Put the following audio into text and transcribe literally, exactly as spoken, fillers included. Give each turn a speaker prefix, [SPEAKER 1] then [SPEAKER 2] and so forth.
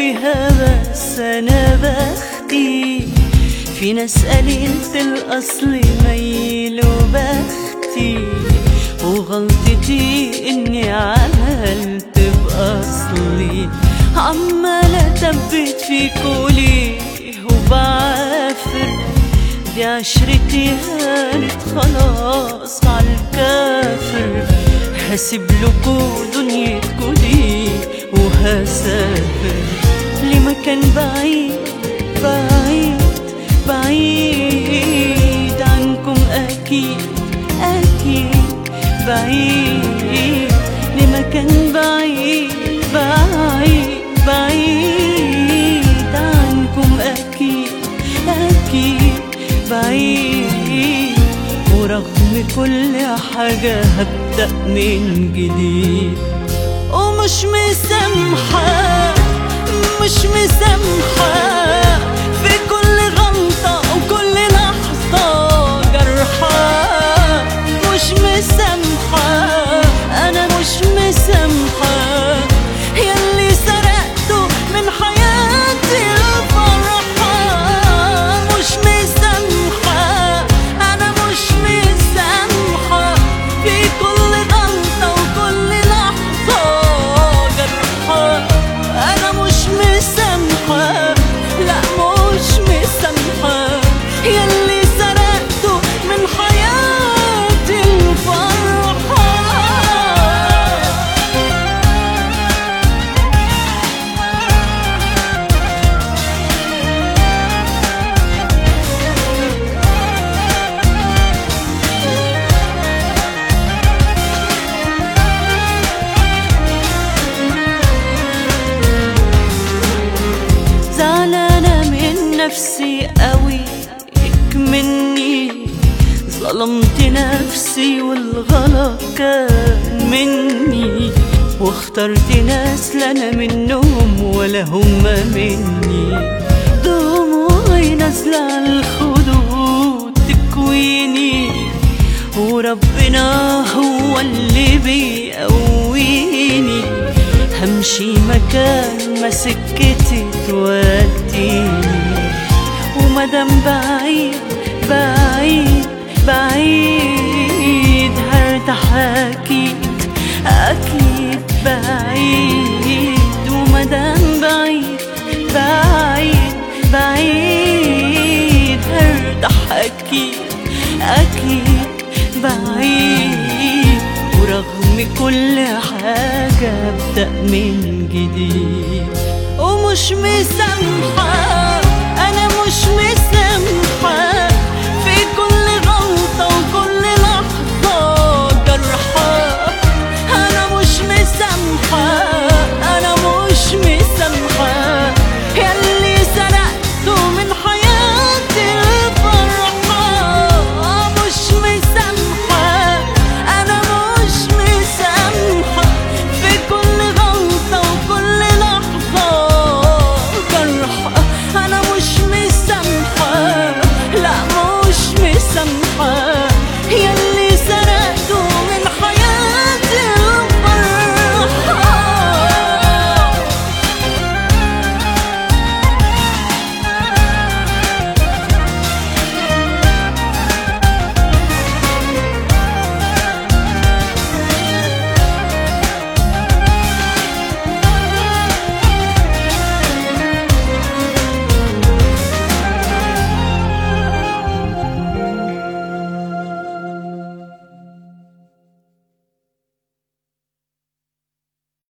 [SPEAKER 1] فيها بس أنا بختي، في ناس قليلة الأصل ميل وبختي، وغلطتي إني عملت بأصلي، عمالة أثبت فيكوا ليه وبعافر، دي عشرتي هانت خلاص عالكافر، هسيب لكوا دنيتكوا دي وهسافر لمكان بعيد بعيد بعيد عنكم، أكيد أكيد بعيد لمكان بعيد بعيد بعيد عنكم، أكيد أكيد بعيد، ورغم كل حاجة هبدأ من جديد، ومش مسامحة مش مسامحة في كل غلطة وكل لحظة جرحة، مش مسامحة أنا مش مسامحة ياللي سرقته من حياتي الفرحة، مش مسامحة أنا مش مسامحة في كل غلطة وكل لحظة جرحة، أنا مش مسامحة لا مش مسامحة ياللي سرقته من حياتي الفرحة. زعلانة من نفسي قوي مني، ظلمت نفسي والغلط كان مني، واخترت ناس لا انا منهم ولا هم مني، دموعي نازلة عالخدود تكويني، وربنا هو اللي بيقويني، همشي مكان ما سكتي توديني، ومادام بعيد بعيد بعيد هرتاح أكيد أكيد بعيد، ومادام بعيد بعيد بعيد هرتاح أكيد أكيد بعيد، ورغم كل حاجة أبدأ من جديد، ومش مسامحة